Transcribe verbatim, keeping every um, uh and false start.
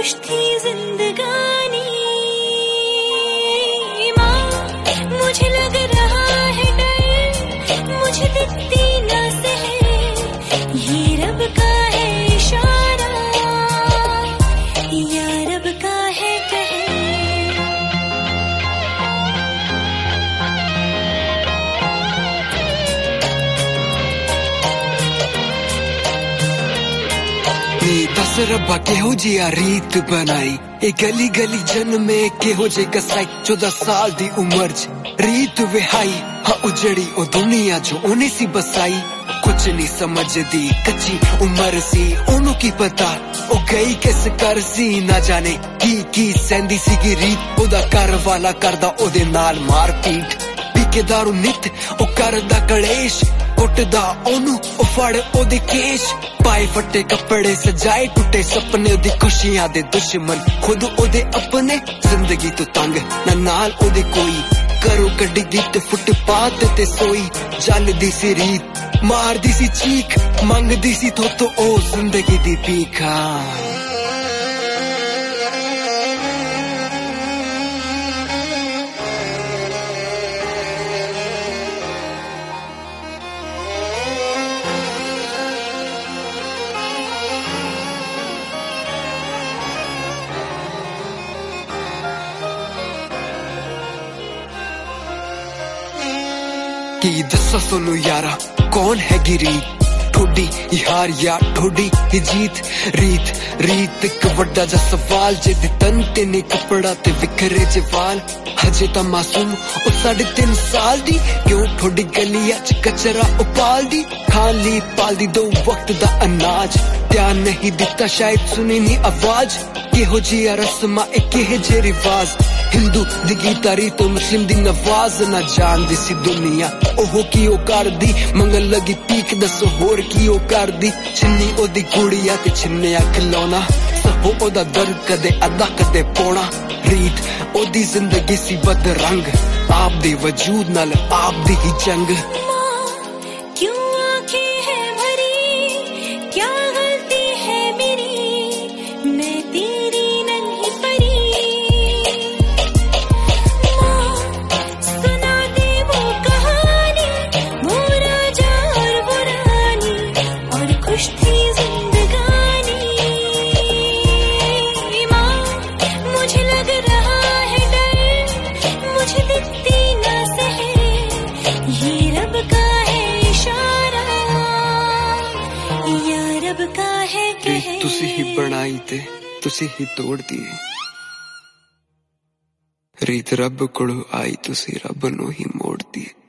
खुश थी जिंदगानी। माँ मुझे लग रहा है डर, मुझे दिखती ना सहे, ये रब का है इशारा या रब का है कहर। नी दस रब्बा केहो जिया रीत बनाई, ए गली गली जन्मे केहो जे कसाई। चौदह साल दी उम्र च रीत विहाई, हाँ उजड़ी ओ दुनिया जो उन्हें सी बसाई। कुछ नहीं समझदी कच्ची उम्र सी, ओनू की पता ओ गई किस कर सी। ना जाने की की सैंदी सी की रीत, ओदा घर वाला करदा ओदे नाल मार पीट। पीके दारू नित ओ करदा कलेश, कुटदा ओनू ओ फड़ ओदे केश। पाए फटे कपड़े सजाए टूटे सपने, ओदी खुशियां दे दुश्मन खुद ओदे अपने। जिंदगी तो तंग ना नाल ओदे कोई, करो गड्डी गिट फुटपाथ ते सोई। जलदी सी रीत मारदी सी चीख, मंगदी सी थो तो ओ जिंदगी दी पीखा। की दसा सोनू यारा कौन है रीत, ठोडी यार या ठोडी ही जीत। रीत रीत एक वड्डा जा सवाल, जे दी तन ते ने कपड़ा ते विखरे जे वाल। हजे ता मासूम ओ साढ़े तीन साल दी, क्यों ठोडी गलिया च कचरा उपाल दी। खाली पाल दी दो वक्त दा अनाज, ध्यान नहीं दिता शायद सुनी नी आवाज। केहो जिया रस्मा ए केहे जे रिवाज, हिंदू दी गीता रीत मुस्लिम दी नवाज। ना जान दी सी दुनिया ओहो की ओ कर दी, मंगल लगी पीक दसो होर की ओ कर दी। छिन्नी ओदी कुड़िया ते छिन्निया खिलौना, सबो ओदा दर्द कदे अदा कदे पौना। रीत ओदी जिंदगी सी बदरंग, आप दे वजूद नाल आप दी ही जंग। क्यों आंखें हैं भरी, क्या गलती है मेरी, मैं तेरी नन्ही परी। माँ सुना दे वो कहानी, वो राजा और वो रानी, और खुश थी जिंदगानी। माँ मुझे लग रहा है डर, मुझे दिखती ना सहे, ये रब का है इशारा या रब का है कहर। तुसी ही बनाई ते तुसी ही तोड़ दी, रीत रब कोलों आई तुसी रब नू ही मोड़ दी।